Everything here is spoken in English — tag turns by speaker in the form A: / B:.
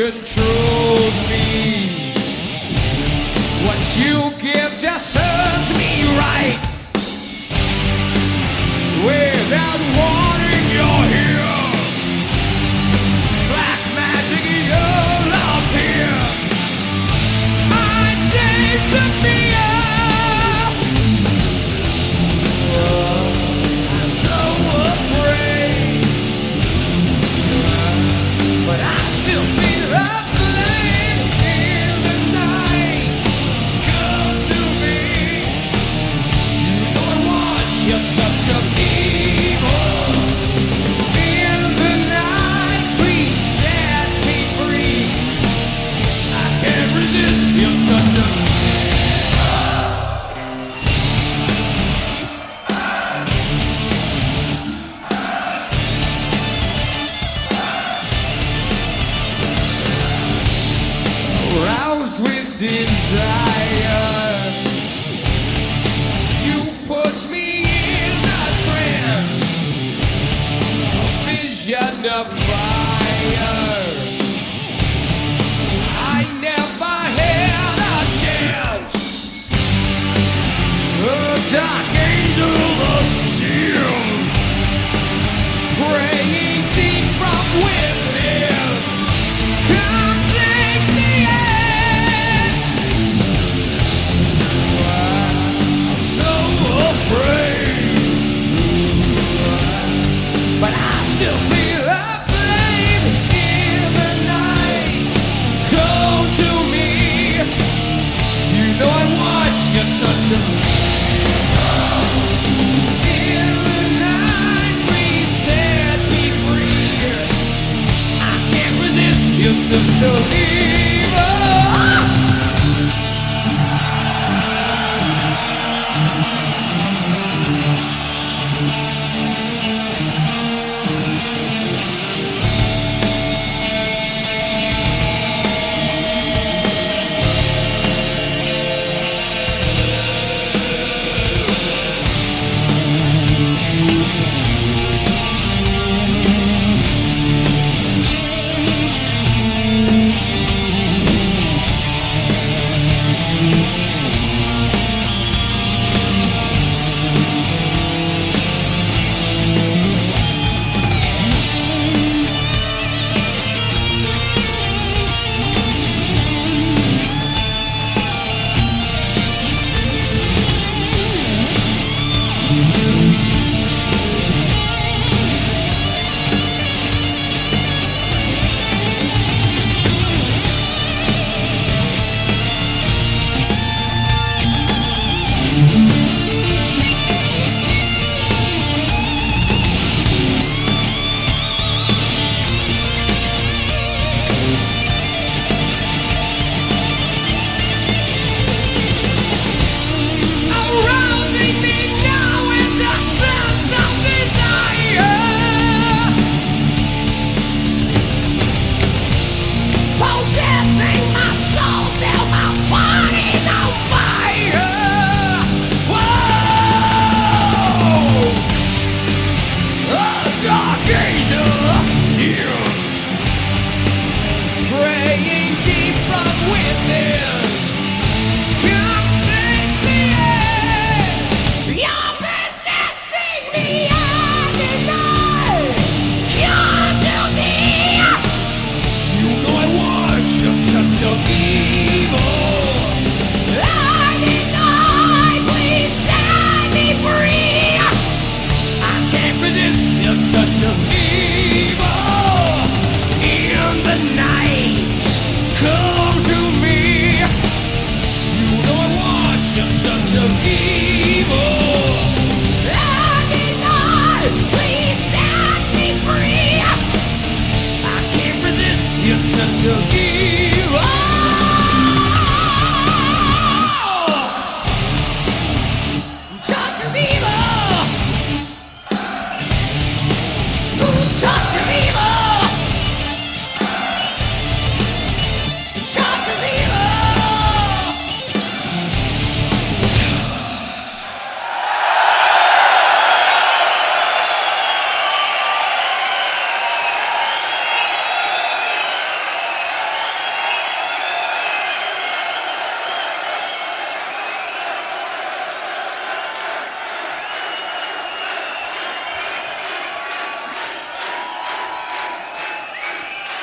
A: controls me. What you give just serves me right. Without warning, you're here. Black magic, you'll appear. I taste the fear. I'm so afraid, but I still feel aflame in the night. Come to me. You know I want your touch of evil. In the night, please set me free. I can't resist your touch of roused with desire. You put me in a trance, a vision of fire. I never had a chance. A dark angel of sin, praying deep from within. Come take me in. I'm so afraid, but I still feel aflame in the night. Come to me. You know I want your touch of me. In the night, please set me free. I can't resist your touch of me.